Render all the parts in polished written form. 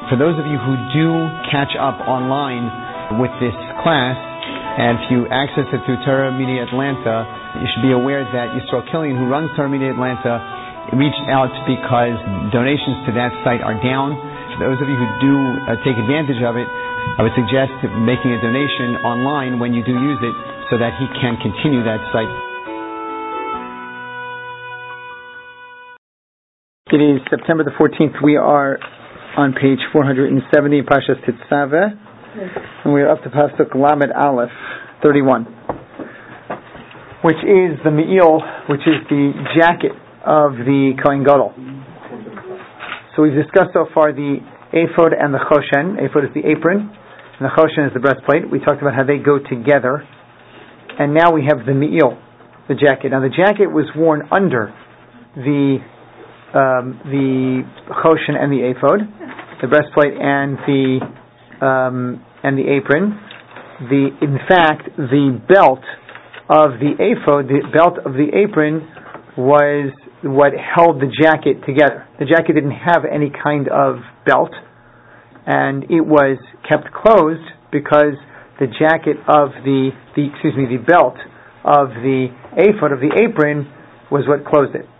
For those of you who do catch up online with this class, and if you access it through Torah Media Atlanta, you should be aware that Yisrael Killian, who runs Torah Media Atlanta, reached out because donations to that site are down. For those of you who do take advantage of it, I would suggest making a donation online when you do use it so that he can continue that site. It is September the 14th. We are on page 470 in Parshas Tetzaveh, and we are up to Pasuk Lamed Aleph 31, which is the Me'il, which is the jacket of the Kohen Gadol. So we've discussed so far the ephod and the choshen. Ephod is the apron, and the choshen is the breastplate. We talked about how they go together, and now we have the Me'il, the jacket. Now the jacket was worn under the choshen and the ephod, the breastplate and the apron. In fact, the belt of the ephod, the belt of the apron, was what held the jacket together. The jacket didn't have any kind of belt, and it was kept closed because the jacket of the belt of the ephod, of the apron, was what closed it.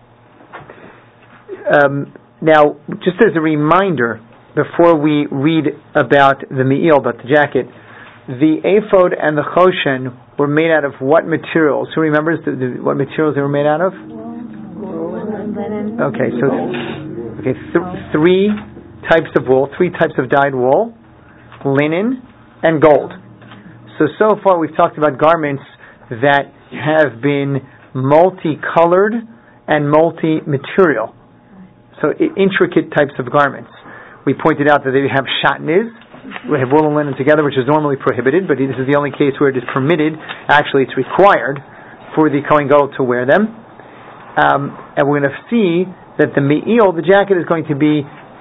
Now, just as a reminder, before we read about the Me'il, about the jacket, the ephod and the choshen were made out of what materials? Who remembers what materials they were made out of? Wool and linen. Okay, so three types of wool, three types of dyed wool, linen, and gold. So far we've talked about garments that have been multicolored and multi-material. So intricate types of garments. We pointed out that they have shatnez, we have wool and linen together, which is normally prohibited, but this is the only case where it is permitted. Actually, it's required for the Kohen Gadol to wear them. And we're going to see that the Me'il, the jacket, is going to be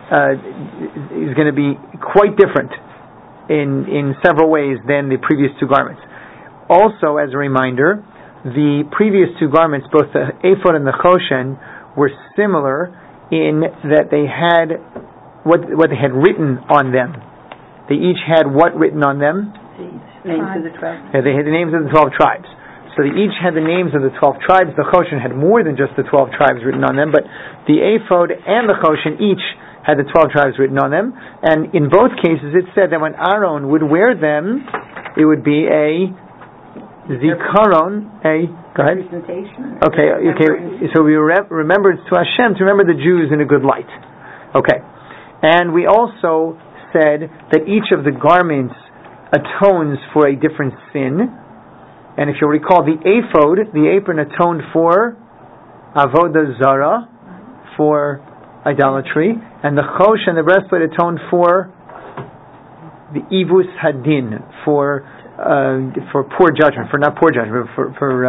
quite different in several ways than the previous two garments. Also, as a reminder, the previous two garments, both the ephod and the choshen, were similar in that they had what they had written on them. They each had what written on them? Names of the 12. Yeah, they had the names of the 12 tribes. So they each had the names of the 12 tribes. The choshen had more than just the 12 tribes written on them, but the ephod and the choshen each had the 12 tribes written on them. And in both cases it said that when Aaron would wear them, it would be a zikaron, go ahead. Okay. So we remembered to Hashem, to remember the Jews in a good light. Okay. And we also said that each of the garments atones for a different sin. And if you recall, the ephod, the apron, atoned for avodah zara, for idolatry, and the choshen, the breastplate, atoned for the ivus hadin, for poor judgment, for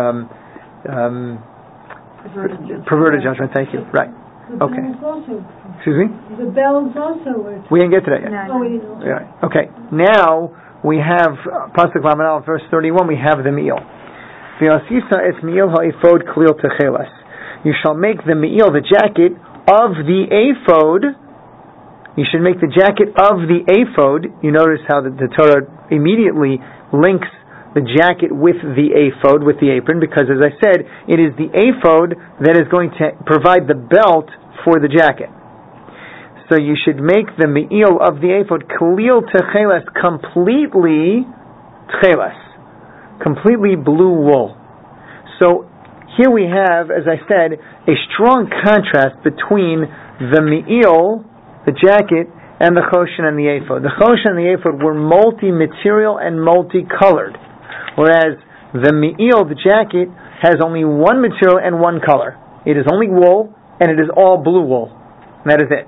perverted judgment. Thank you. Right. Okay. Excuse me? The bells also were. We didn't get to that yet. No. We didn't. Right. Okay. Now we have Pasuk Lamed Aleph, verse 31. We have the Me'il. V'yasisa es Me'il ha'ephod klil techelas. You shall make the Me'il, the jacket of the ephod. You should make the jacket of the ephod. You notice how the Torah immediately links the jacket with the ephod, with the apron, because as I said, it is the ephod that is going to provide the belt for the jacket. So you should make the Me'il of the ephod klil techelas, completely techelas, completely blue wool. So here we have, as I said, a strong contrast between the Me'il, the jacket, and the choshen and the ephod. The choshen and the ephod were multi-material and multicolored, whereas the Me'il, the jacket, has only one material and one color. It is only wool, and it is all blue wool. And that is it.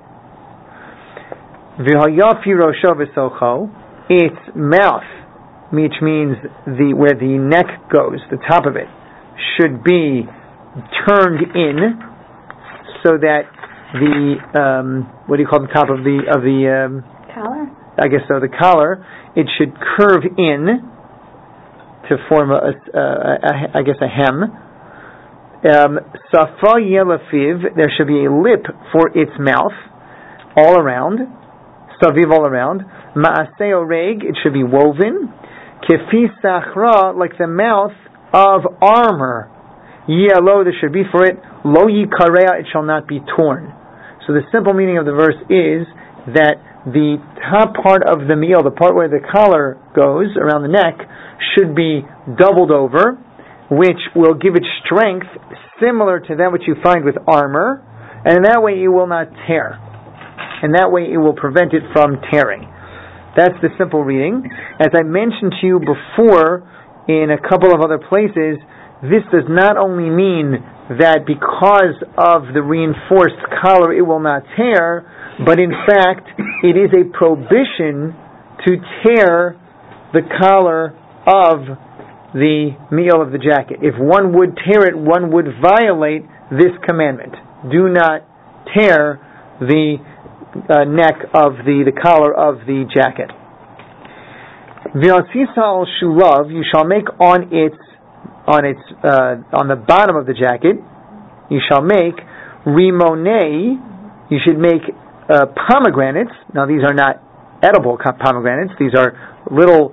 V'hayafi rosho v'socho, its mouth, which means where the neck goes, the top of it, should be turned in, so that the what do you call the top of the collar? I guess so. The collar, it should curve in to form a hem. Safa yelafiv, there should be a lip for its mouth all around. saviv all around. Ma'aseh oreg, it should be woven. Kefi sachra, like the mouth of armor. Yelo, there should be for it. Lo yikareah, it shall not be torn. So the simple meaning of the verse is that the top part of the me'il, the part where the collar goes around the neck, should be doubled over, which will give it strength similar to that which you find with armor, and in that way it will not tear. And that way it will prevent it from tearing. That's the simple reading. As I mentioned to you before in a couple of other places, this does not only mean that because of the reinforced collar it will not tear, but in fact it is a prohibition to tear the collar of the me'il of the jacket. If one would tear it, one would violate this commandment. Do not tear the neck of the collar of the jacket. V'atzisa al shulav, you shall make on the bottom of the jacket, you shall make rimonei, you should make pomegranates. Now these are not edible pomegranates, these are little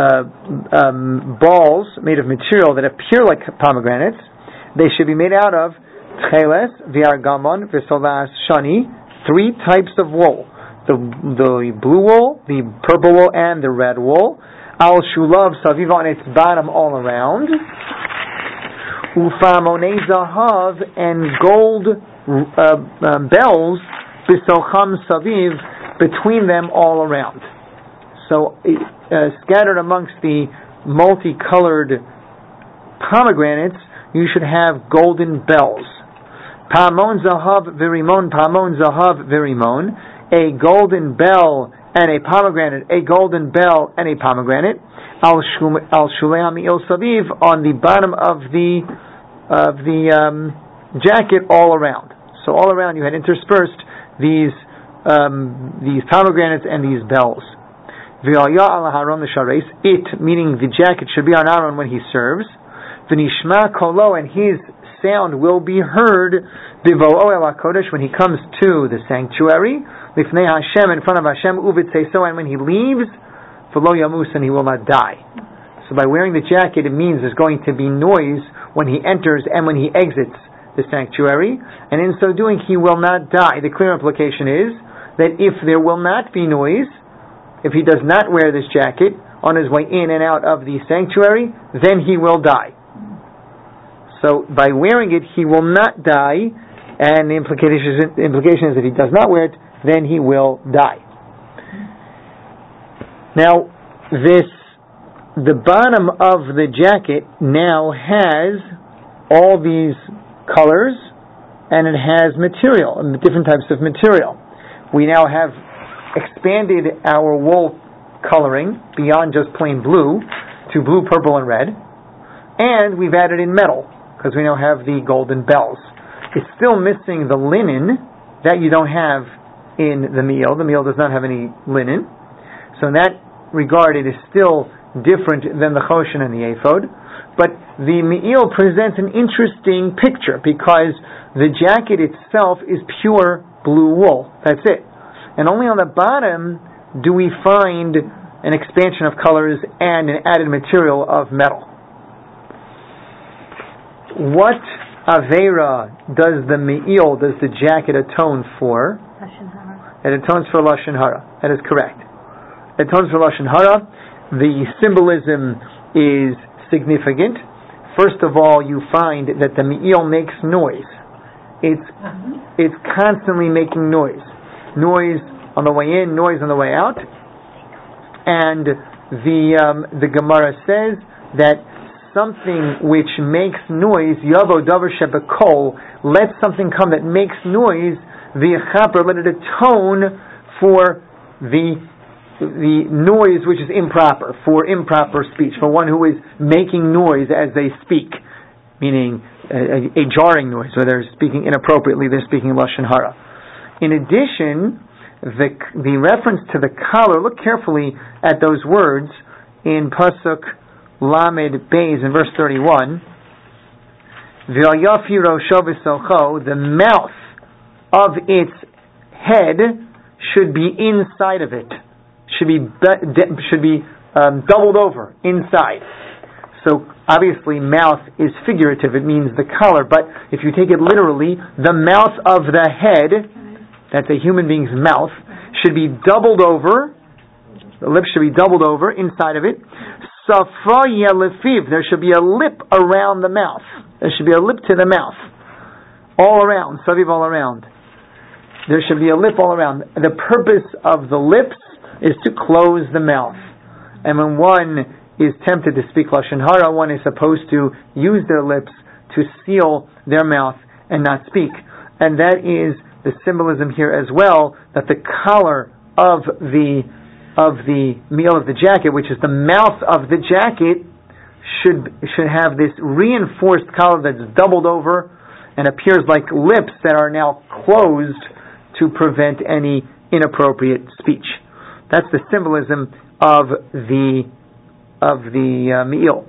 balls made of material that appear like pomegranates. They should be made out of tcheles, v'argamon, v'solas shani, 3 types of wool. The blue wool, the purple wool, and the red wool. Al shulav saviv, on its bottom all around. Ufamonei zahav, and gold bells, bisocham saviv, between them all around. So scattered amongst the multicolored pomegranates, you should have golden bells. Pamon zahav virimon, pamon zahav virimon, a golden bell and a pomegranate, a golden bell and a pomegranate. Al shulei hami'il saviv, on the bottom of the jacket all around. So all around you had interspersed these pomegranates and these bells. V'ayah al haron l'shareis, it, meaning the jacket, should be on Aaron when he serves. V'nishma kolo, and his sound will be heard bivo'o el hakodesh, when he comes to the sanctuary, lifnei Hashem, in front of Hashem, uvitzeso, and when he leaves, v'lo yamus, and he will not die. So by wearing the jacket, it means there's going to be noise when he enters and when he exits the sanctuary, and in so doing he will not die. The clear implication is that if there will not be noise, if he does not wear this jacket on his way in and out of the sanctuary, then he will die. So by wearing it, he will not die, and the implication is if he does not wear it, then he will die. Now, the bottom of the jacket now has all these colors, and it has material, different types of material. We now have expanded our wool coloring beyond just plain blue to blue, purple, and red, and we've added in metal because we now have the golden bells. It's still missing the linen that you don't have in the me'il. The me'il does not have any linen, so in that regard it is still different than the choshen and the ephod. But the me'il presents an interesting picture because the jacket itself is pure blue wool. That's it. And only on the bottom do we find an expansion of colors and an added material of metal. What Aveira does the jacket atone for? Lashon hara. It atones for Lashon hara. That is correct. It atones for Lashon hara. The symbolism is significant. First of all, you find that the me'il makes noise. It's constantly making noise. Noise on the way in, noise on the way out. And the Gemara says that something which makes noise, yavo davar shebekol, let something come that makes noise, v'yechaper, let it atone for the noise which is improper, for improper speech, for one who is making noise as they speak, meaning a jarring noise, where they're speaking inappropriately, they're speaking Lashon hara. In addition, the reference to the collar, look carefully at those words in Pasuk Lamed Beis in verse 31. V'yafi rosho v'socho, the mouth of its head should be inside of it. Should be doubled over inside. So obviously mouth is figurative, it means the collar, but if you take it literally, the mouth of the head, that's a human being's mouth, should be doubled over, the lips should be doubled over inside of it. Safra yelefiv, there should be a lip around the mouth. There should be a lip to the mouth. All around, saviv all around. There should be a lip all around. The purpose of the lips is to close the mouth. And when one is tempted to speak Lashon Hara, one is supposed to use their lips to seal their mouth and not speak. And that is the symbolism here as well, that the collar of the meal of the jacket, which is the mouth of the jacket, should have this reinforced collar that's doubled over and appears like lips that are now closed to prevent any inappropriate speech. That's the symbolism of the meal.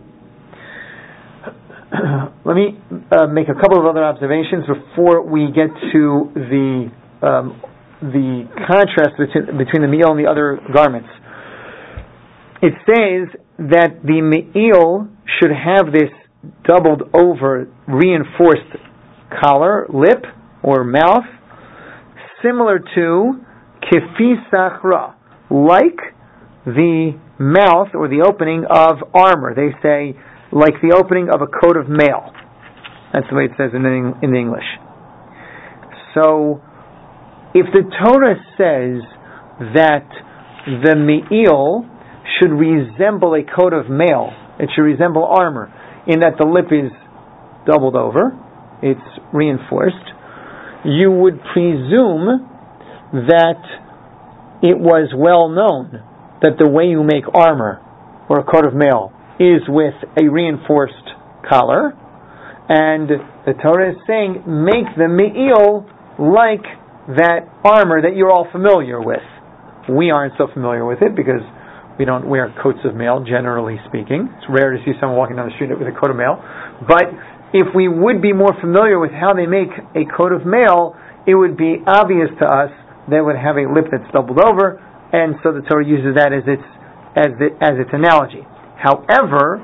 Let me make a couple of other observations before we get to the contrast between the meal and the other garments. It says that the meal should have this doubled over, reinforced collar, lip, or mouth, similar to kefi sachra, like the mouth or the opening of armor. They say, like the opening of a coat of mail. That's the way it says in the English. So, if the Torah says that the me'il should resemble a coat of mail, it should resemble armor, in that the lip is doubled over, it's reinforced, you would presume that it was well known that the way you make armor or a coat of mail is with a reinforced collar, and the Torah is saying, make the me'il like that armor that you're all familiar with. We aren't so familiar with it because we don't wear coats of mail, generally speaking. It's rare to see someone walking down the street with a coat of mail. But if we would be more familiar with how they make a coat of mail, it would be obvious to us they would have a lip that's doubled over, and so the Torah uses that as its analogy. However,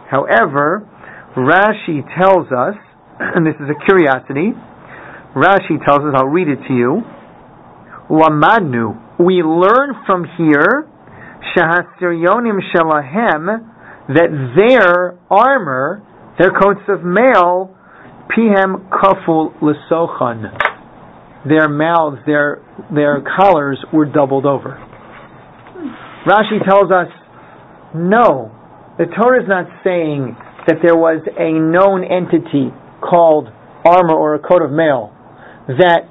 Rashi tells us, and this is a curiosity, Rashi tells us, I'll read it to you, Lamadnu, we learn from here, Shahasiryonim Shalahem, that their armor, their coats of mail, Pihem Kaful L'Sochan, their mouths, their collars were doubled over. Rashi tells us, no, the Torah is not saying that there was a known entity called armor or a coat of mail that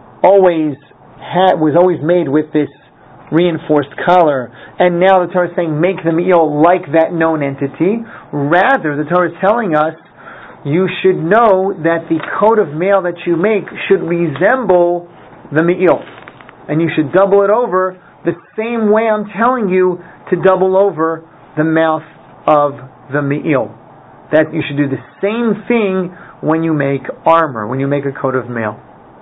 was always made with this reinforced collar, and now the Torah is saying make the me'il like that known entity. Rather, the Torah is telling us you should know that the coat of mail that you make should resemble the me'il, and you should double it over the same way I'm telling you to double over the mouth of the me'il. That you should do the same thing when you make armor, when you make a coat of mail.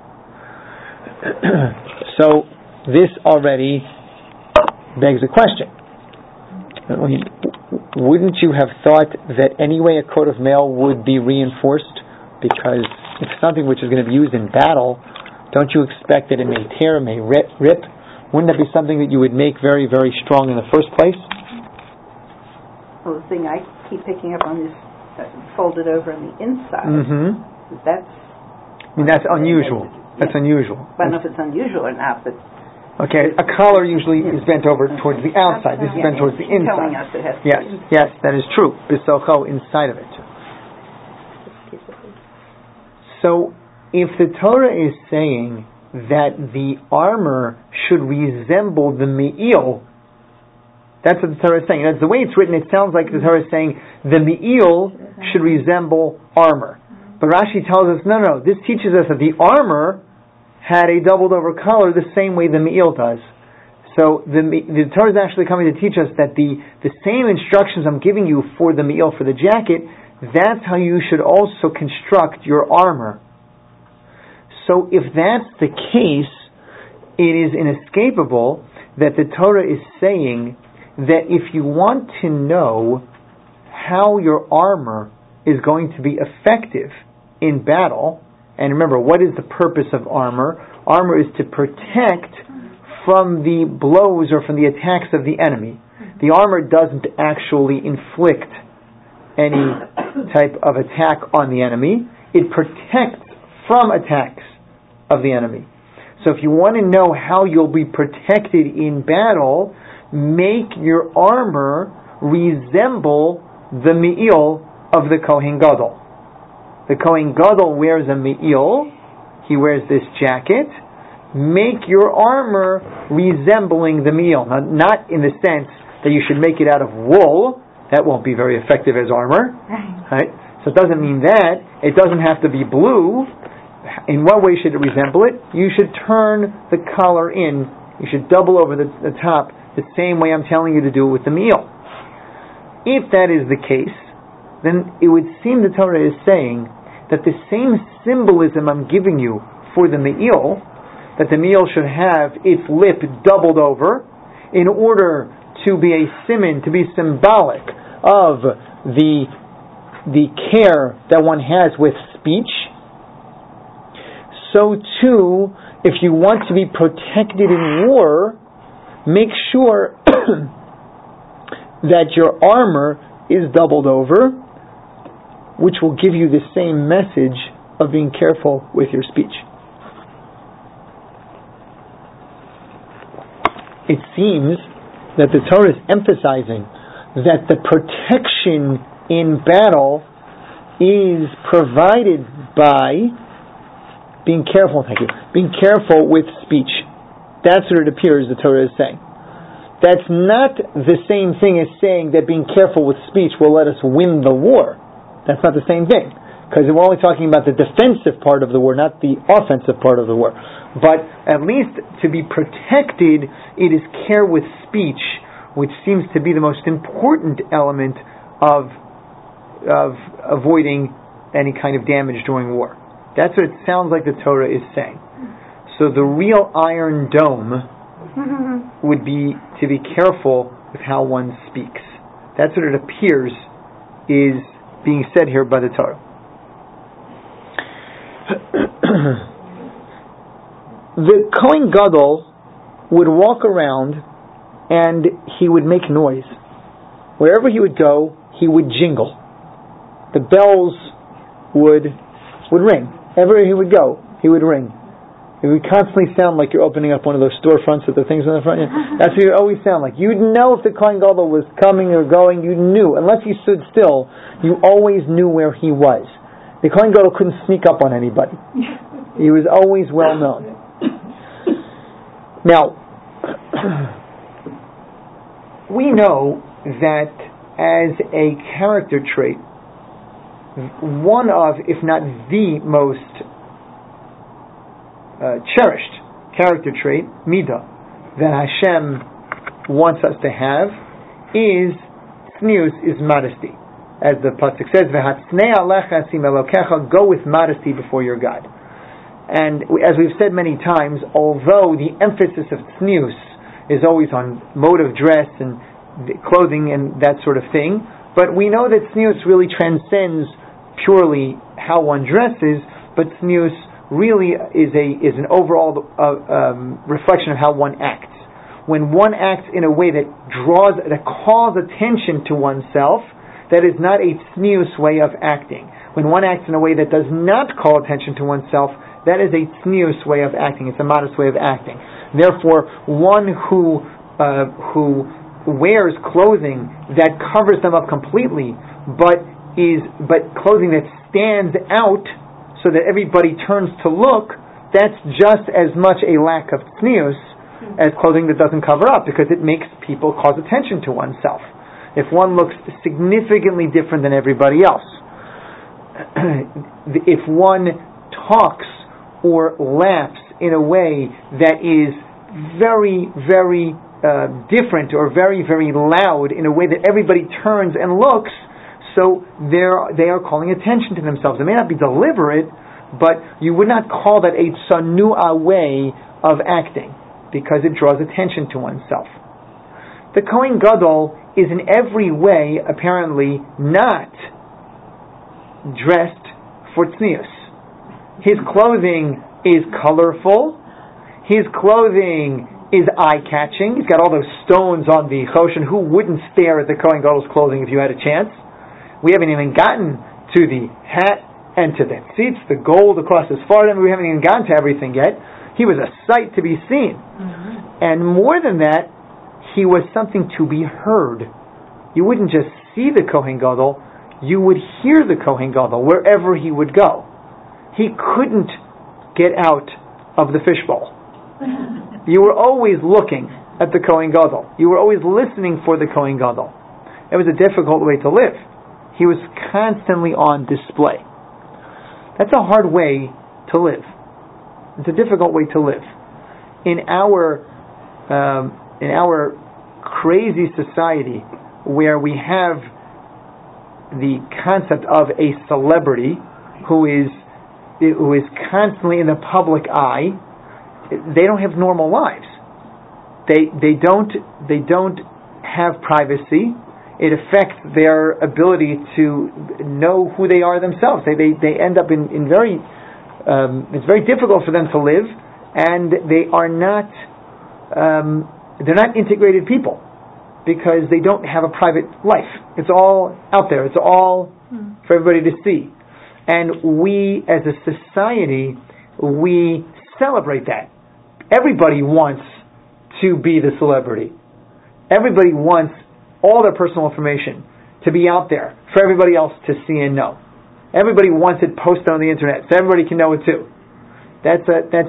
So this already begs a question. Wouldn't you have thought that anyway a coat of mail would be reinforced? Because it's something which is going to be used in battle. Don't you expect that it may tear, it may rip? Wouldn't that be something that you would make very, very strong in the first place? Well, the thing I keep picking up on is folded over on the inside. Mm-hmm. That's unusual. That's unusual. I don't know if it's unusual or not, but... Okay, a collar usually is bent over towards the outside. This is bent towards the inside. Telling us it has to yes, that is true. Bisocho, inside of it. So, if the Torah is saying that the armor should resemble the me'il, that's what the Torah is saying. That's the way it's written. It sounds like the Torah is saying the me'il should resemble armor. But Rashi tells us, no, this teaches us that the armor had a doubled over collar the same way the me'il does. So the Torah is actually coming to teach us that the same instructions I'm giving you for the me'il, for the jacket, that's how you should also construct your armor. So if that's the case, it is inescapable that the Torah is saying that if you want to know how your armor is going to be effective in battle, and remember, what is the purpose of armor? Armor is to protect from the blows or from the attacks of the enemy. The armor doesn't actually inflict any type of attack on the enemy. It protects from attacks of the enemy. So if you want to know how you'll be protected in battle, make your armor resemble the me'il of the Kohen Gadol. The Kohen Gadol wears a me'il. He wears this jacket. Make your armor resembling the me'il. Now, not in the sense that you should make it out of wool. That won't be very effective as armor. Right? So it doesn't mean that. It doesn't have to be blue. In what way should it resemble it? You should turn the collar in. You should double over the top the same way I'm telling you to do it with the me'il. If that is the case, then it would seem the Torah is saying that the same symbolism I'm giving you for the me'il, that the me'il should have its lip doubled over in order to be a siman, to be symbolic of the care that one has with speech, so too, if you want to be protected in war, make sure that your armor is doubled over, which will give you the same message of being careful with your speech. It seems that the Torah is emphasizing that the protection in battle is provided by being careful, being careful with speech. That's what it appears the Torah is saying. That's not the same thing as saying that being careful with speech will let us win the war. That's not the same thing, because we're only talking about the defensive part of the war, not the offensive part of the war. But at least to be protected, it is care with speech, which seems to be the most important element of avoiding any kind of damage during war. That's what it sounds like the Torah is saying. So the real Iron Dome would be to be careful with how one speaks. That's what it appears is being said here by the Torah. The Kohen Gadol would walk around and he would make noise. Wherever he would go, he would jingle. The bells would ring. Everywhere he would go, he would ring. It would constantly sound like you're opening up one of those storefronts with the things on the front. That's what it would always sound like. You'd know if the Kohen Gadol was coming or going. You knew. Unless he stood still, you always knew where he was. The Kohen Gadol couldn't sneak up on anybody. He was always well known. Now, we know that as a character trait, one of, if not the most cherished character trait, midah, that Hashem wants us to have is tznius, is modesty. As the pasuk says, "V'hatznei alecha sim elokecha," go with modesty before your God. And as we've said many times, although the emphasis of tznius is always on mode of dress and clothing and that sort of thing, but we know that tznius really transcends purely how one dresses, but tznius really is an overall reflection of how one acts. When one acts in a way that calls attention to oneself, that is not a tznius way of acting. When one acts in a way that does not call attention to oneself, that is a tznius way of acting. It's a modest way of acting. Therefore, one who wears clothing that covers them up completely, but clothing that stands out so that everybody turns to look, that's just as much a lack of tznius as clothing that doesn't cover up, because it makes people cause attention to oneself. If one looks significantly different than everybody else, if one talks or laughs in a way that is very, very different or very, very loud, in a way that everybody turns and looks, so they are calling attention to themselves. It may not be deliberate, but you would not call that a tsanu'a way of acting. because it draws attention to oneself. The Kohen Gadol is in every way apparently not dressed for tznius. His clothing is colorful. His clothing is eye-catching. He's got all those stones on the choshen. Who wouldn't stare at the Kohen Gadol's clothing if you had a chance? We haven't even gotten to the hat and to the tzitz, the gold across his forehead. We haven't even gotten to everything yet. He was a sight to be seen. Mm-hmm. And more than that, he was something to be heard. You wouldn't just see the Kohen Gadol, you would hear the Kohen Gadol wherever he would go. He couldn't get out of the fishbowl. You were always looking at the Kohen Gadol. You were always listening for the Kohen Gadol. It was a difficult way to live. He was constantly on display. That's a hard way to live. It's a difficult way to live. In our crazy society, where we have the concept of a celebrity who is constantly in the public eye, they don't have normal lives. They don't have privacy. It affects their ability to know who they are themselves. They end up in very it's very difficult for them to live, and they are not they're not integrated people because they don't have a private life. It's all out there. It's all for everybody to see. And we, as a society, we celebrate that. Everybody wants to be the celebrity. Everybody wants all their personal information to be out there for everybody else to see and know. Everybody wants it posted on the internet so everybody can know it too. That's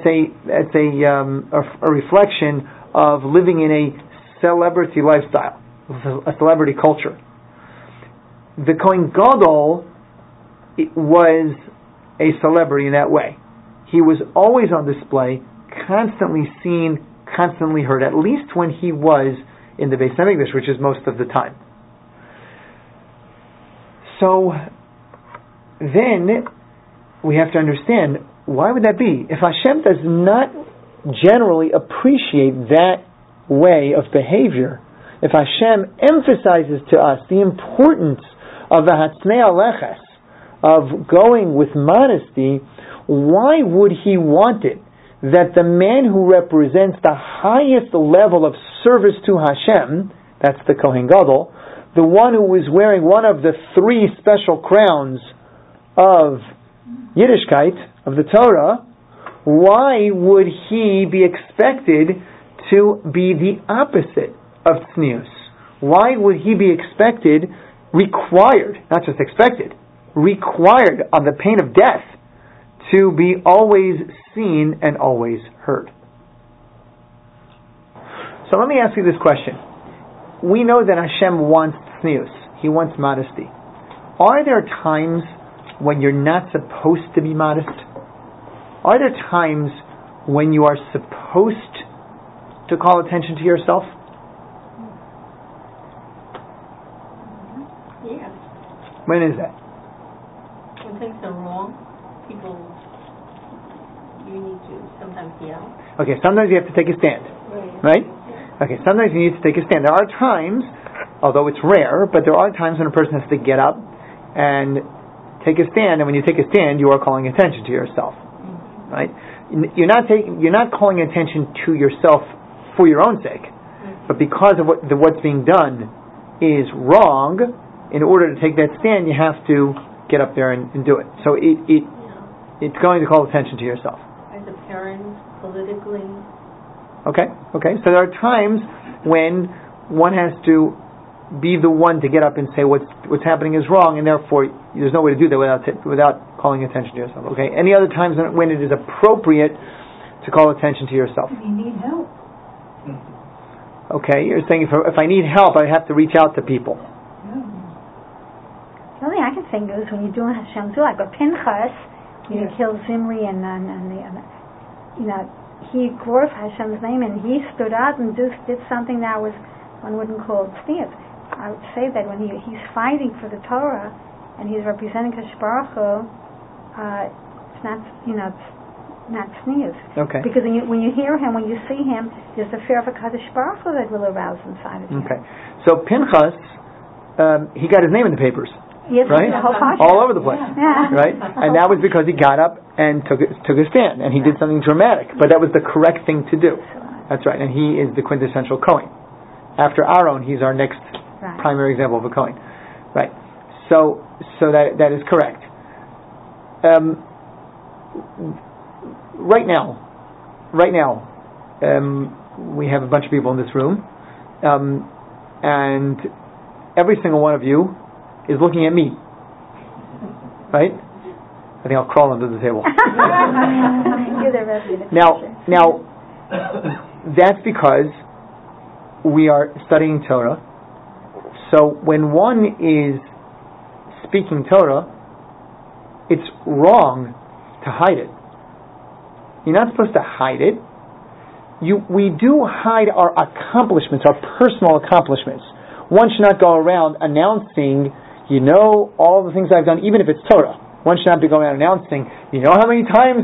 a reflection of living in a celebrity lifestyle, a celebrity culture. The Kohen Gadol was a celebrity in that way. He was always on display, constantly seen, constantly heard, at least when he was in the Beis Hamikdash, which is most of the time. So then we have to understand, why would that be? If Hashem does not generally appreciate that way of behavior, if Hashem emphasizes to us the importance of the Hatznei Aleches, of going with modesty, why would He want it that the man who represents the highest level of service to Hashem, that's the Kohen Gadol, the one who is wearing one of the 3 special crowns of Yiddishkeit, of the Torah, why would he be expected to be the opposite of tznius? Why would he be required, not just expected, required on the pain of death to be always seen and always heard? So let me ask you this question. We know that Hashem wants tznius. He wants modesty. Are there times when you're not supposed to be modest? Are there times when you are supposed to call attention to yourself? Yes. When is that? When things are wrong, you need to sometimes yell. Okay, sometimes you have to take a stand. Right? Okay, sometimes you need to take a stand. There are times, although it's rare, but there are times when a person has to get up and take a stand, and when you take a stand, you are calling attention to yourself. Right? You're not calling attention to yourself for your own sake, but because of what's being done is wrong. In order to take that stand, you have to get up there and do it. So it's going to call attention to yourself. As a parent, politically. Okay. So there are times when one has to be the one to get up and say what's happening is wrong, and therefore there's no way to do that without calling attention to yourself. Okay. Any other times when it is appropriate to call attention to yourself? If you need help. Okay, you're saying if I need help, I have to reach out to people. The only thing I can think of is when you're doing Hashem's will, like with Pinchas, he killed Zimri, and he glorified Hashem's name, and he stood out and did something that was, one wouldn't call it tznius. I would say that when he's fighting for the Torah and he's representing Kadosh Baruch Hu, it's not, not sneers. Okay. Because when you hear him, when you see him, there's the fear of a Kadosh Baruch Hu that will arouse inside of you. Okay. So Pinchas, he got his name in the papers. Yes, right? the whole parsha. All over the place. Yeah. Right? And that was because he got up and took a stand, and he did something dramatic. But that was the correct thing to do. That's right. And he is the quintessential Kohen. After Aaron, he's our next primary example of a Kohen. Right. So that is correct. Right now, we have a bunch of people in this room, and every single one of you is looking at me. Right? I think I'll crawl under the table. You're the resident. Now, that's because we are studying Torah. So when one is speaking Torah, it's wrong to hide it. You're not supposed to hide it. We do hide our accomplishments, our personal accomplishments. One should not go around announcing, all the things I've done, even if it's Torah. One should not be going around announcing, how many times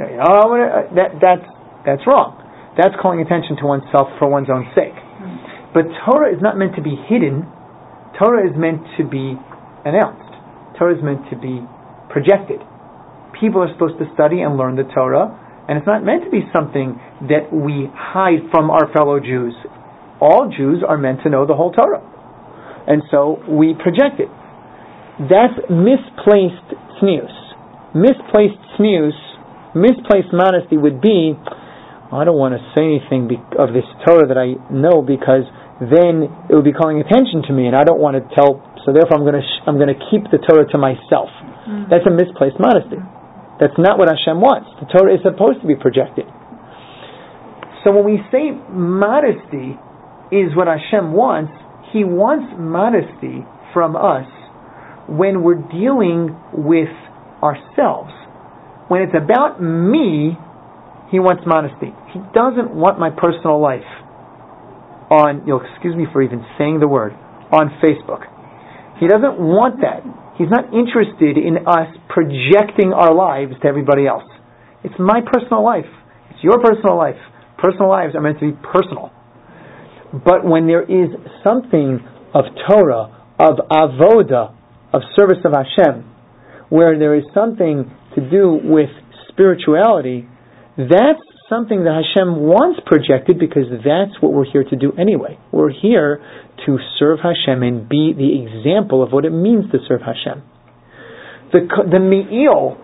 that's wrong. That's calling attention to oneself for one's own sake. But Torah is not meant to be hidden. Torah is meant to be announced. Torah is meant to be projected. People are supposed to study and learn the Torah, and it's not meant to be something that we hide from our fellow Jews. All Jews are meant to know the whole Torah. And so we project it. That's misplaced tznius. Misplaced tznius, misplaced modesty would be, I don't want to say anything of this Torah that I know, because then it would be calling attention to me, and I don't want to tell. So therefore, I'm going to keep the Torah to myself. That's a misplaced modesty. That's not what Hashem wants. The Torah is supposed to be projected. So when we say modesty is what Hashem wants, He wants modesty from us when we're dealing with ourselves. When it's about me, He wants modesty. He doesn't want my personal life on, excuse me for even saying the word, on Facebook. He doesn't want that. He's not interested in us projecting our lives to everybody else. It's my personal life. It's your personal life. Personal lives are meant to be personal. But when there is something of Torah, of avoda, of service of Hashem, where there is something to do with spirituality, that's something that Hashem wants projected, because that's what we're here to do anyway. We're here to serve Hashem and be the example of what it means to serve Hashem. The me'il,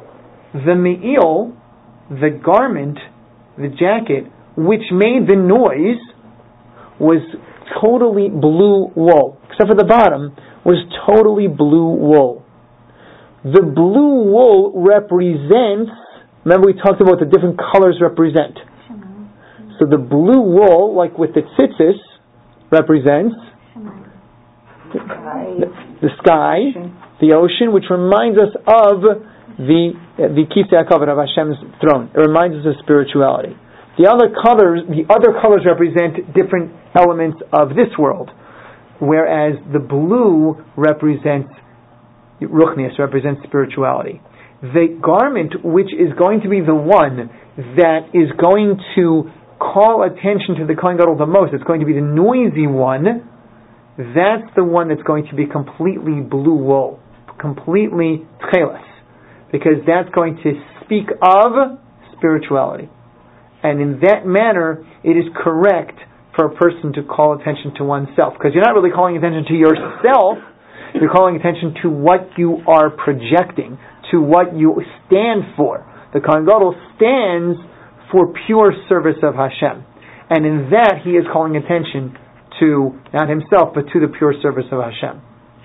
the garment, the jacket, which made the noise, was totally blue wool. Except for the bottom, was totally blue wool. The blue wool represents, remember we talked about the different colors represent. So the blue wool, like with the tzitzis, represents the sky, the ocean, which reminds us of the Kisei HaKavod of Hashem's throne. It reminds us of spirituality. The other colors represent different elements of this world, whereas the blue represents Ruchnius, represents spirituality. The garment, which is going to be the one that is going to call attention to the Kohen Gadol the most, it's going to be the noisy one, that's the one that's going to be completely blue wool, completely tchelas, because that's going to speak of spirituality. And in that manner, it is correct for a person to call attention to oneself, because you're not really calling attention to yourself, you're calling attention to what you are projecting, to what you stand for. The Kohen Gadol stands for pure service of Hashem. And in that, he is calling attention to, not himself, but to the pure service of Hashem.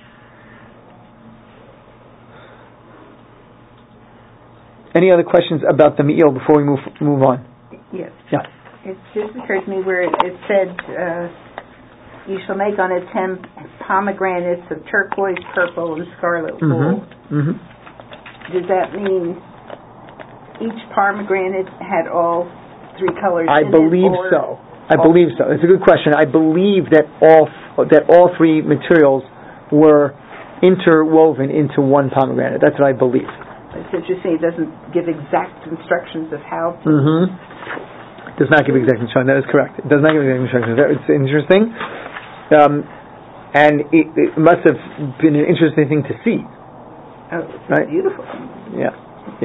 Any other questions about the me'il before we move on? Yes. Yeah. It just occurred to me where it said, you shall make on its hem pomegranates of turquoise, purple, and scarlet wool. Mm-hmm. Does that mean each pomegranate had all three colors I in believe it? So. I believe so. It's a good question. I believe that all three materials were interwoven into one pomegranate. That's what I believe. It's interesting. It doesn't give exact instructions of how to. It does not give exact instructions. That is correct. It does not give exact instructions. It's interesting. And it must have been an interesting thing to see. Oh, it's right? Beautiful. Yeah.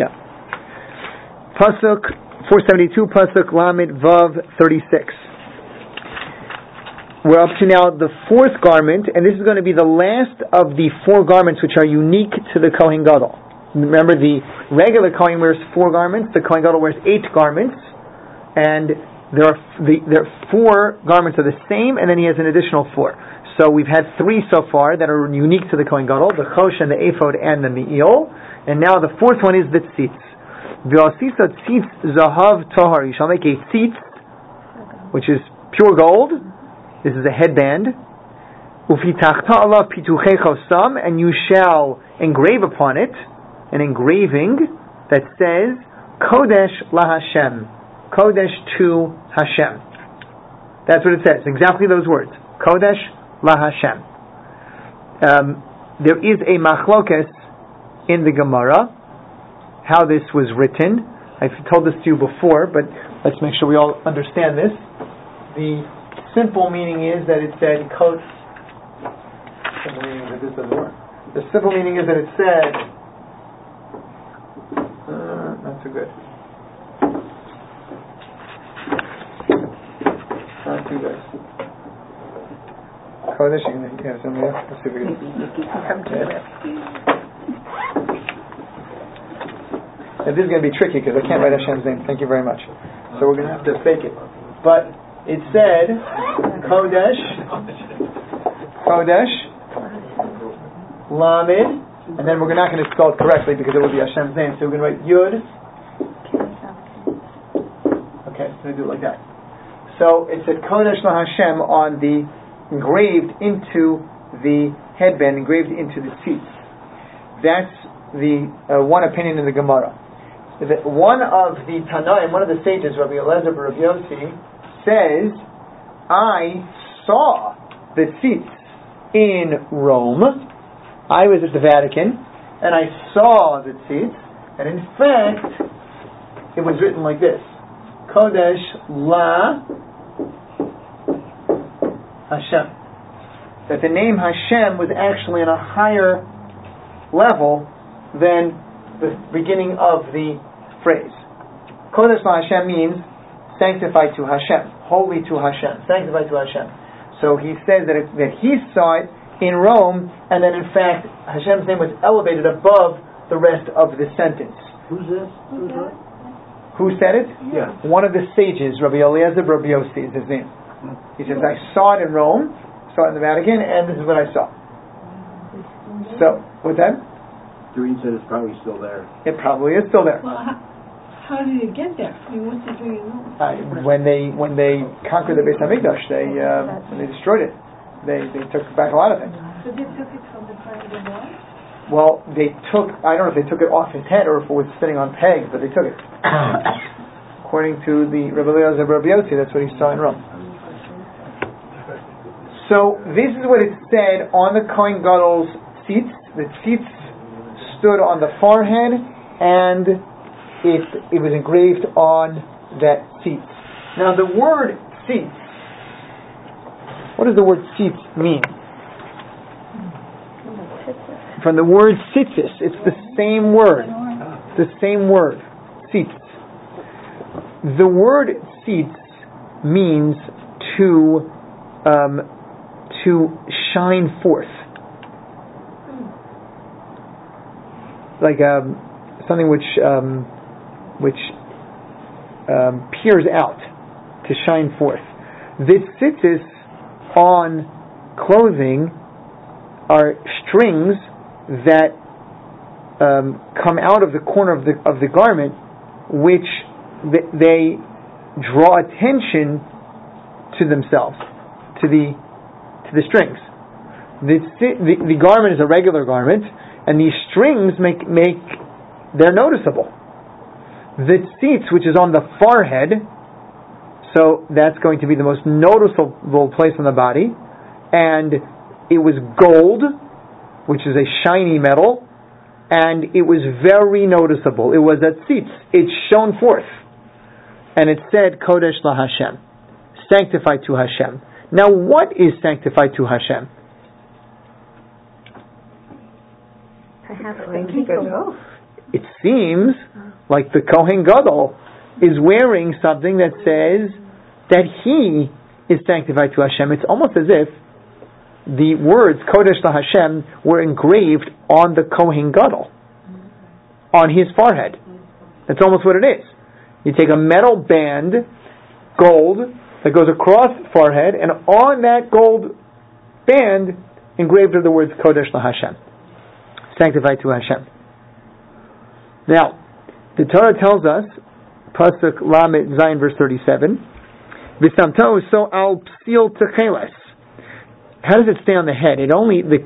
Pasuk 472, Pasuk Lamed Vav 36. We're up to now the fourth garment, and this is going to be the last of the four garments which are unique to the Kohen Gadol. Remember, the regular Kohen wears 4 garments, the Kohen Gadol wears 8 garments, and there are 4 garments are the same, and then he has an additional 4. So we've had 3 so far that are unique to the Kohen Gadol, the Chosh and the Ephod and the Me'il, and now the 4th one is the Tzitz. V'asisa tzitz zahav tahar. You shall make a tzitz, which is pure gold. This is a headband. Ufitachta Allah pituchei chosam, and you shall engrave upon it an engraving that says Kodesh LaHashem, Kodesh to Hashem. That's what it says. Exactly those words. Kodesh LaHashem. There is a machlokes in the Gemara how this was written. I've told this to you before, but let's make sure we all understand this. The simple meaning is that it said The simple meaning is that it said not too good. Not too good. Kodesh, you can have somebody else. Let's see if we can. This is going to be tricky because I can't write Hashem's name. Thank you very much. So we're going to have to fake it. But it said Kodesh, Lamed, and then we're not going to spell it correctly because it will be Hashem's name. So we're going to write Yud. Okay, so we do it like that. So it said Kodesh LaHashem on the engraved into the headband, engraved into the tzitz. That's the one opinion in the Gemara. One of the Tanaim, one of the sages, Rabbi Eliezer bar Rabbi Yossi, says, I saw the tzitz in Rome. I was at the Vatican, and I saw the tzitz, and in fact, it was written like this: Kodesh La Hashem. That the name Hashem was actually on a higher level than the beginning of the phrase. Kodesh La Hashem means sanctified to Hashem, holy to Hashem, sanctified to Hashem. So he says that he saw it in Rome, and that in fact Hashem's name was elevated above the rest of the sentence. Who's this? Who said it? Yeah. One of the sages, Rabbi Eliezer bar Rabbi Yossi is his name. He says, I saw it in Rome, saw it in the Vatican, and this is what I saw. So, with that? Doreen said it's probably still there. It probably is still there. Well, how did it get there? I mean, what's it doing in Rome? When they conquered the Beis Hamikdash, they destroyed it. They took back a lot of things. So they took it from the time of the war? Well, they took, I don't know if they took it off his head or if it was sitting on pegs, but they took it. According to the Rabbi Eliezer bar Rabbi Yossi, that's what he saw in Rome. So this is what it said on the Kohen Gadol's tzitz. The tzitz stood on the forehead, and it was engraved on that tzitz. Now the word tzitz, what does the word tzitz mean? From the word tzitzis. It's the same word. The same word. Tzitz. The word tzitz means to shine forth. Like something which peers out, to shine forth. The tzitzis on clothing are strings that come out of the corner of the garment, which they draw attention to themselves, to the strings. The garment is a regular garment, and these strings they're noticeable. The tzitz, which is on the forehead, so that's going to be the most noticeable place on the body, and it was gold, which is a shiny metal, and it was very noticeable. It was a tzitz. It shone forth. And it said, Kodesh LaHashem, sanctified to Hashem. Now, what is sanctified to Hashem? It seems like the Kohen Gadol is wearing something that says that he is sanctified to Hashem. It's almost as if the words Kodesh LaHashem were engraved on the Kohen Gadol, on his forehead. That's almost what it is. You take a metal band, gold, that goes across the forehead, and on that gold band engraved are the words Kodesh LaHashem, sanctified to Hashem. Now, the Torah tells us, Pasuk Lamed Zayin verse 37, V'samto so al psil techeles. How does it stay on the head? It only the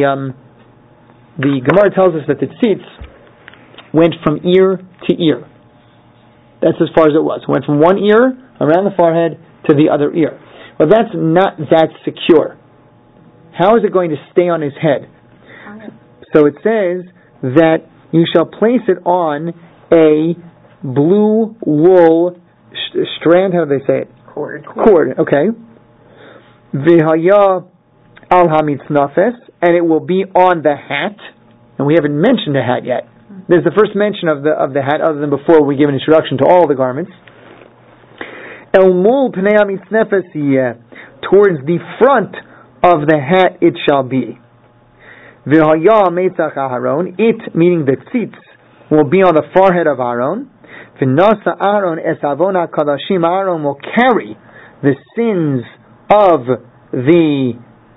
Gemara tells us that the tzitz went from ear to ear. That's as far as it was. It went from one ear around the forehead to the other ear. Well, that's not that secure. How is it going to stay on his head? So it says that you shall place it on a blue wool strand. How do they say it? Cord. Okay. V'haya al hamitznafes, and it will be on the hat. And we haven't mentioned the hat yet. This is the first mention of the hat, other than before we give an introduction to all the garments. El mul pnei hamitznafes, towards the front of the hat it shall be. V'haya meitzach Aharon, it meaning the tzitz will be on the forehead of Aaron. V'nasa Aaron es avona kadashim, Aaron will carry the sins of the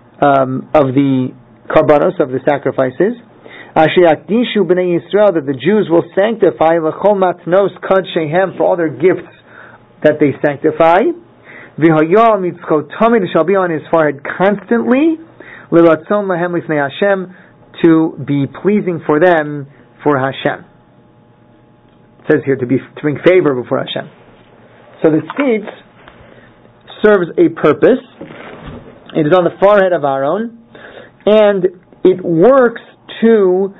karbanos, of the sacrifices. Asher yakdishu b'nei Yisrael, that the Jews will sanctify l'chol matnos kadshehem, for all their gifts that they sanctify. V'haya mitzchot tamid, it shall be on his forehead constantly. L'ratzon lahem lifnei Hashem, to be pleasing for them, for Hashem. It says here to bring favor before Hashem. So the tzitz serves a purpose. It is on the forehead of Aaron, and it works to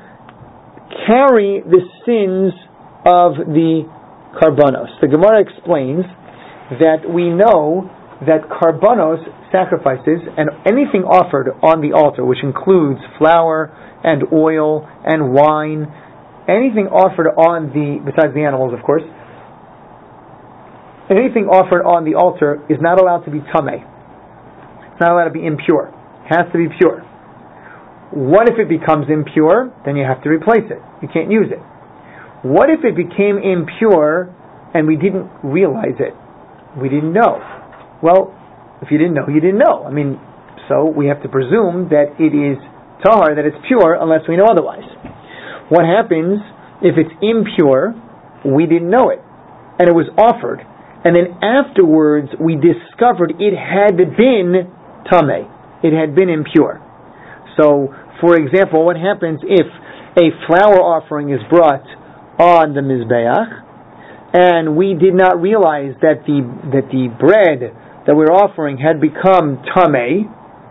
carry the sins of the karbanos. The Gemara explains that we know that karbanos, sacrifices, and anything offered on the altar, which includes flour and oil and wine, anything offered on besides the animals, of course, anything offered on the altar is not allowed to be tameh. It's not allowed to be impure. It has to be pure. What if it becomes impure? Then you have to replace it. You can't use it. What if it became impure and we didn't realize it? We didn't know. Well, if you didn't know, you didn't know. So we have to presume that it is tahar, that it's pure, unless we know otherwise. What happens if it's impure? We didn't know it, and it was offered, and then afterwards we discovered it had been tameh. It had been impure. So, for example, what happens if a flour offering is brought on the Mizbeach, and we did not realize that the bread that we're offering had become tameh,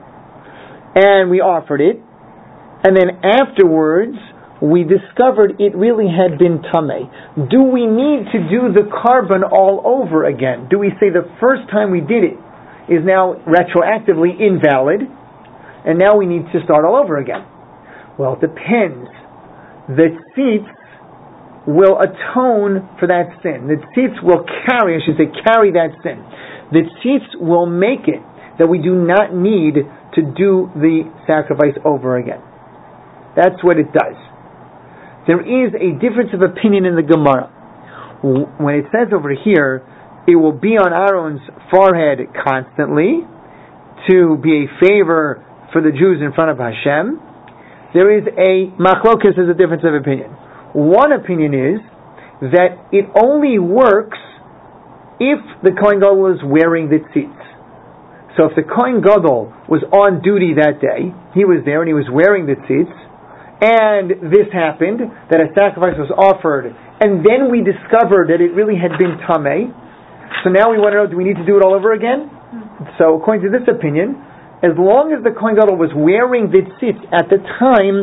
and we offered it, and then afterwards we discovered it really had been tameh. Do we need to do the carbon all over again? Do we say the first time we did it is now retroactively invalid, and now we need to start all over again? Well, it depends. The tzitz will atone for that sin. The tzitz will carry that sin. The tzitz will make it that we do not need to do the sacrifice over again. That's what it does. There is a difference of opinion in the Gemara. When it says over here, it will be on Aaron's forehead constantly to be a favor for the Jews in front of Hashem, there is a machlokas, is a difference of opinion. One opinion is that it only works if the Kohen Gadol is wearing the tzitz. So if the Kohen Gadol was on duty that day, he was there and he was wearing the tzitz, and this happened, that a sacrifice was offered, and then we discovered that it really had been tameh, so now we want to know, do we need to do it all over again? So according to this opinion, as long as the Kohen Gadol was wearing the tzitz at the time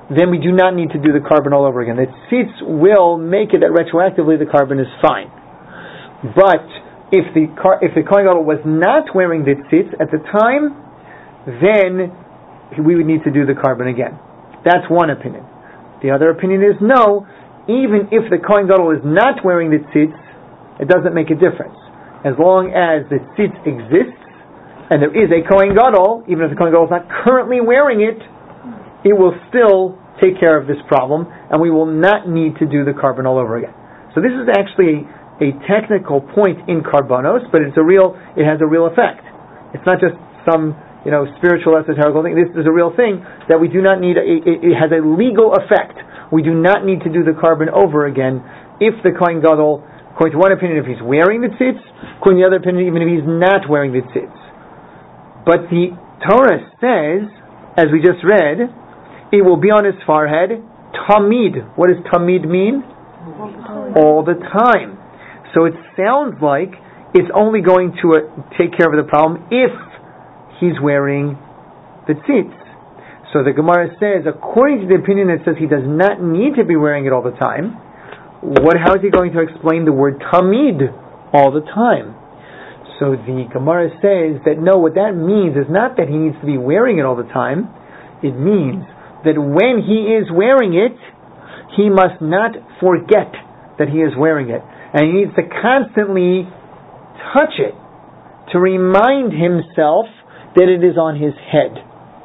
then we do not need to do the carbon all over again. The tzitz will make it that retroactively the carbon is fine. But if the Kohen Gadol was not wearing the tzitz at the time, then we would need to do the carbon again. That's one opinion. The other opinion is no, even if the Kohen Gadol is not wearing the tzitz, it doesn't make a difference. As long as the tzitz exists, and there is a Kohen Gadol, even if the Kohen Gadol is not currently wearing it, it will still take care of this problem, and we will not need to do the carbon all over again. So this is actually a technical point in Karbanos, but it has a real effect. It's not just some spiritual esoteric thing. This is a real thing that we do not need. It has a legal effect. We do not need to do the carbon over again if the Kohen Gadol, according to one opinion, if he's wearing the tzitz, according to the other opinion, even if he's not wearing the tzitz. But the Torah says, as we just read, it will be on his forehead, tamid. What does tamid mean? All the time. So it sounds like it's only going to take care of the problem if he's wearing the tzitz. So the Gemara says, according to the opinion that says he does not need to be wearing it all the time, how is he going to explain the word tamid all the time? So the Gemara says that no, what that means is not that he needs to be wearing it all the time. It means that when he is wearing it, he must not forget that he is wearing it. And he needs to constantly touch it to remind himself that it is on his head.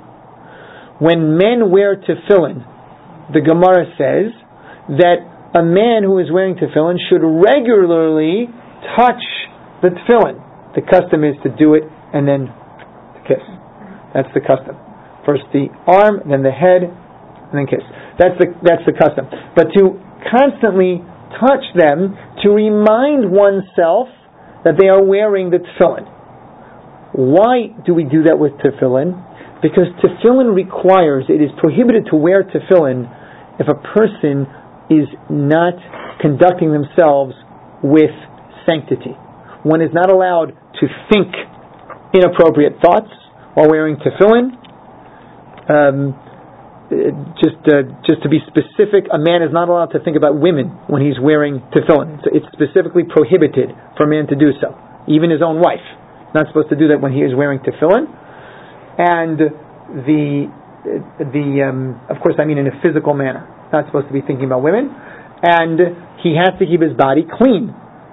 When men wear tefillin, the Gemara says that a man who is wearing tefillin should regularly touch the tefillin. The custom is to do it and then to kiss. That's the custom. First the arm, then the head, and then kiss. That's the custom. But to constantly touch them to remind oneself that they are wearing the tefillin. Why do we do that with tefillin? Because tefillin requires, it is prohibited to wear tefillin if a person is not conducting themselves with sanctity. One is not allowed to think inappropriate thoughts while wearing tefillin. Just to be specific, a man is not allowed to think about women when he's wearing tefillin. So it's specifically prohibited for a man to do so. Even his own wife is not supposed to do that when he is wearing tefillin. And of course, I mean in a physical manner. Not supposed to be thinking about women. And he has to keep his body clean.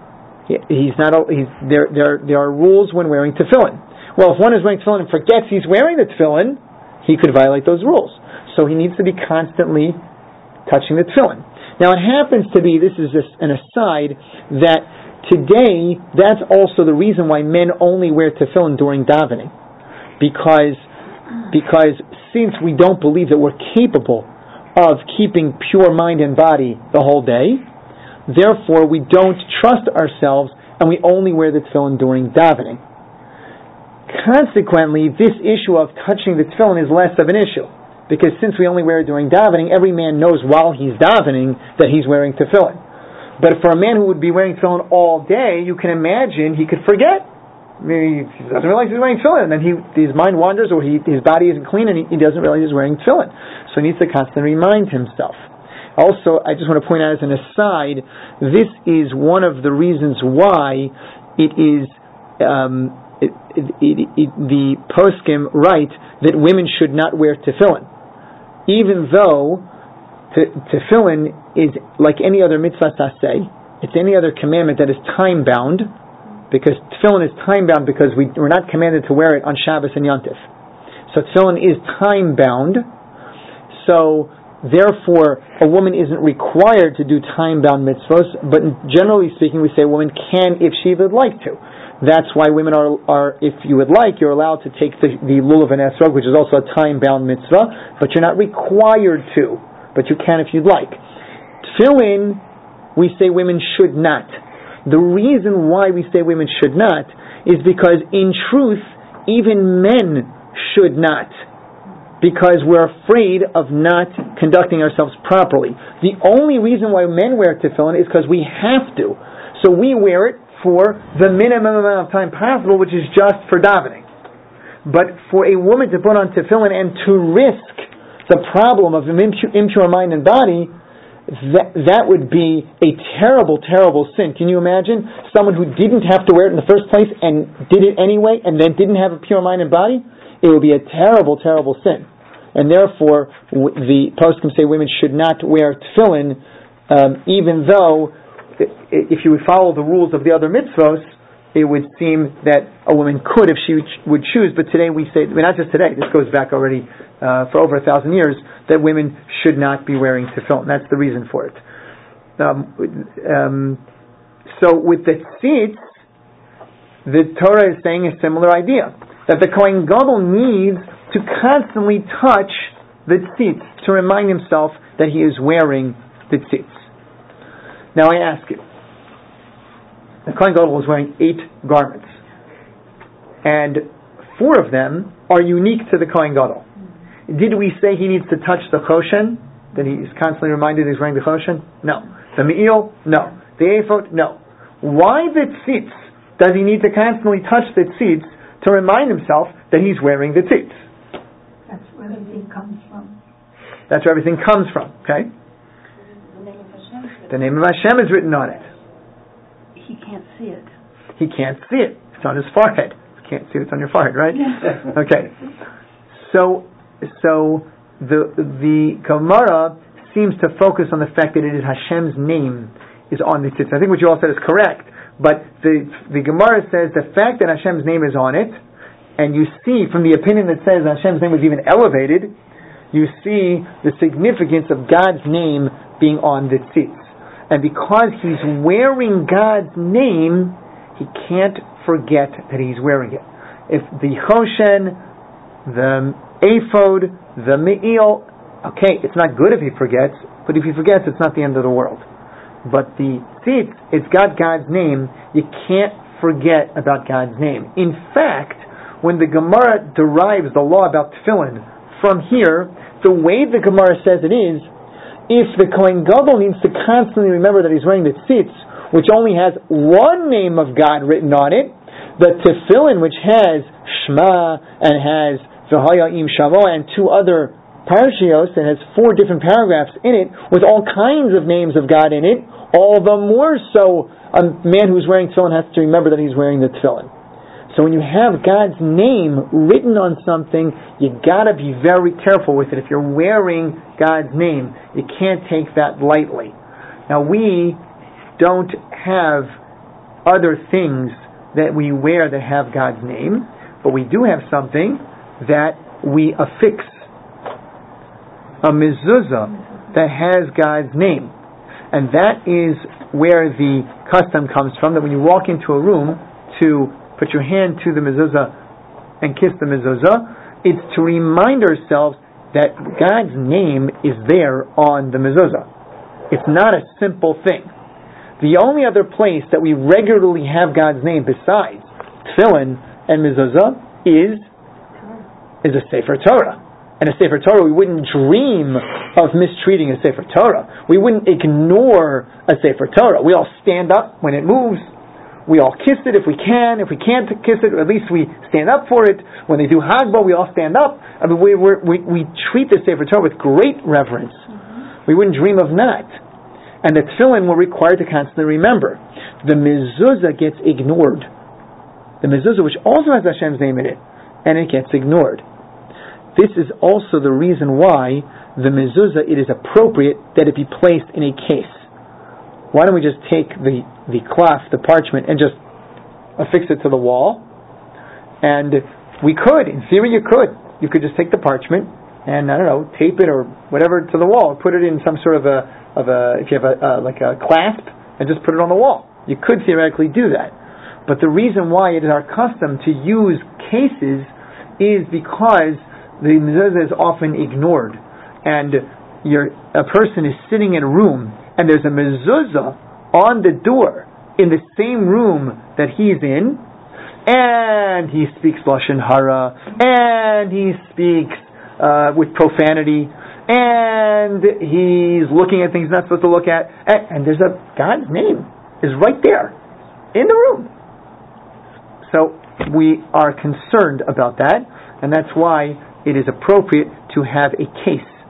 There are rules when wearing tefillin. Well, if one is wearing tefillin and forgets he's wearing the tefillin, he could violate those rules. So he needs to be constantly touching the tefillin. Now it happens to be, this is just an aside, that today that's also the reason why men only wear tefillin during davening. Because since we don't believe that we're capable of keeping pure mind and body the whole day, therefore we don't trust ourselves and we only wear the tefillin during davening. Consequently, this issue of touching the tefillin is less of an issue. Because since we only wear it during davening, every man knows while he's davening that he's wearing tefillin. But for a man who would be wearing tefillin all day, you can imagine he could forget. Maybe he doesn't realize he's wearing tefillin, and then his mind wanders, or his body isn't clean, and he doesn't realize he's wearing tefillin. So he needs to constantly remind himself. Also, I just want to point out as an aside, this is one of the reasons why it is the poskim write that women should not wear tefillin. Even though tefillin is like any other mitzvah saseh, it's any other commandment that is time-bound, because tefillin is time-bound because we're not commanded to wear it on Shabbos and Yom Tov. So tefillin is time-bound, so therefore a woman isn't required to do time-bound mitzvahs, but generally speaking we say a woman can if she would like to. That's why women are, if you would like, you're allowed to take the lulav and esrog, which is also a time-bound mitzvah, but you're not required to, but you can if you'd like. Tefillin, we say women should not. The reason why we say women should not is because, in truth, even men should not, because we're afraid of not conducting ourselves properly. The only reason why men wear tefillin is because we have to. So we wear it for the minimum amount of time possible, which is just for davening. But for a woman to put on tefillin and to risk the problem of an impure mind and body, that would be a terrible, terrible sin. Can you imagine someone who didn't have to wear it in the first place and did it anyway and then didn't have a pure mind and body? It would be a terrible, terrible sin. And therefore, the poskim say women should not wear tefillin, even though, if you would follow the rules of the other mitzvos, it would seem that a woman could if she would choose. But today we say, not just today, this goes back already for over 1,000 years, that women should not be wearing tefillin. That's the reason for it. So with the tzitz, the Torah is saying a similar idea, that the Kohen Gadol needs to constantly touch the tzitz to remind himself that he is wearing the tzitz. Now I ask you, the Kohen Gadol was wearing 8 garments, and 4 of them are unique to the Kohen Gadol. Did we say he needs to touch the choshen? That he is constantly reminded he's wearing the choshen? No. The me'il? No. The ephod? No. Why the tzitz? Does he need to constantly touch the tzitz to remind himself that he's wearing the tzitz? That's where everything comes from. That's where everything comes from, okay? The name of Hashem is written on it. He can't see it. He can't see it. It's on his forehead. You can't see it, it's on your forehead, right? Okay. So the Gemara seems to focus on the fact that it is Hashem's name is on the tzitz. I think what you all said is correct, but the Gemara says the fact that Hashem's name is on it, and you see from the opinion that says Hashem's name was even elevated, you see the significance of God's name being on the tzitz. And because he's wearing God's name, he can't forget that he's wearing it. If the choshen, the ephod, the me'il, okay, it's not good if he forgets, but if he forgets, it's not the end of the world. But the tzitz, it's got God's name, you can't forget about God's name. In fact, when the Gemara derives the law about tefillin from here, the way the Gemara says it is, if the Kohen Gadol needs to constantly remember that he's wearing the tzitz, which only has one name of God written on it, the tefillin, which has Shema and has V'haya im Shamo and 2 other parashios, and has 4 different paragraphs in it with all kinds of names of God in it, all the more so a man who's wearing tefillin has to remember that he's wearing the tefillin. So when you have God's name written on something, you gotta be very careful with it. If you're wearing God's name, you can't take that lightly. Now we don't have other things that we wear that have God's name, but we do have something that we affix, a mezuzah that has God's name. And that is where the custom comes from, that when you walk into a room to put your hand to the mezuzah and kiss the mezuzah, it's to remind ourselves that God's name is there on the mezuzah. It's not a simple thing. The only other place that we regularly have God's name besides tefillin and mezuzah is a Sefer Torah. And a Sefer Torah, we wouldn't dream of mistreating a Sefer Torah. We wouldn't ignore a Sefer Torah. We all stand up when it moves. We all kiss it if we can. If we can't kiss it, at least we stand up for it. When they do Hagbah, we all stand up. I mean, we treat the Sefer Torah with great reverence. We wouldn't dream of not. And the tefillin we're required to constantly remember. The mezuzah gets ignored. The mezuzah, which also has Hashem's name in it, and it gets ignored. This is also the reason why the mezuzah, it is appropriate that it be placed in a case. Why don't we just take the cloth, the parchment, and just affix it to the wall? And we could, in theory you could. You could just take the parchment and, I don't know, tape it or whatever to the wall, or put it in some sort of if you have like a clasp, and just put it on the wall. You could theoretically do that. But the reason why it is our custom to use cases is because the mezuzah is often ignored. And a person is sitting in a room, and there's a mezuzah on the door in the same room that he's in, and he speaks Lashon Hara, and he speaks with profanity, and he's looking at things he's not supposed to look at, and there's God's name is right there in the room. So we are concerned about that, and that's why it is appropriate to have a case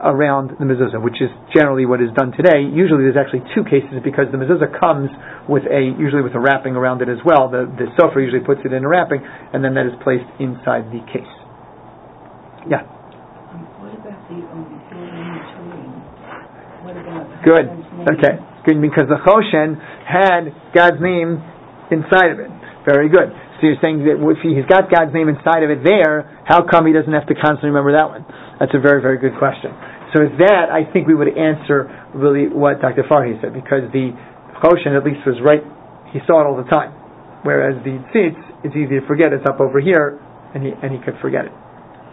around the mezuzah, which is generally what is done today. Usually there's actually two cases because the mezuzah comes usually with a wrapping around it as well. The sofer usually puts it in a wrapping, and then that is placed inside the case. Yeah. What about the Turim? What about Good. Okay. Good, because the Choshen had God's name inside of it. Very good. So you're saying that if he's got God's name inside of it there, how come he doesn't have to constantly remember that one? That's a very, very good question. So with that, I think we would answer really what Dr. Farhi said, because the Choshen at least was right, he saw it all the time. Whereas the Tzitz, it's easy to forget, it's up over here, and he could forget it.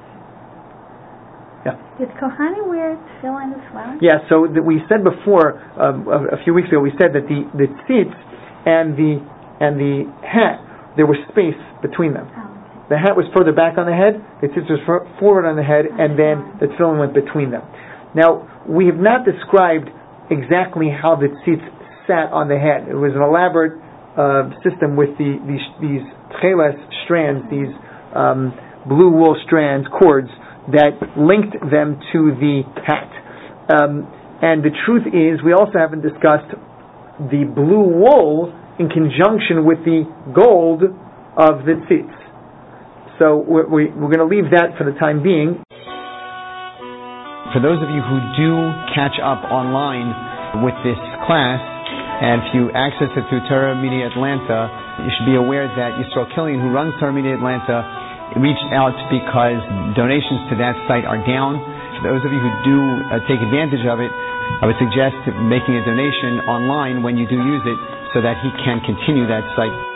Yeah. Did Kohanim wear tefillin as well? Yeah, so we said before, a few weeks ago, we said that the Tzitz and the hat, there was space between them. Oh, okay. The hat was further back on the head, the tzitz was forward on the head, and then the tefillin went between them. Now, we have not described exactly how the tzitz sat on the head. It was an elaborate system with these tcheles strands, these blue wool strands, cords, that linked them to the hat. And the truth is, we also haven't discussed the blue wool in conjunction with the gold of the tzitz. So we're going to leave that for the time being. For those of you who do catch up online with this class, and if you access it through Torah Media Atlanta, you should be aware that Yisrael Killian, who runs Torah Media Atlanta, reached out because donations to that site are down. For those of you who do take advantage of it, I would suggest making a donation online when you do use it, so that he can continue that site.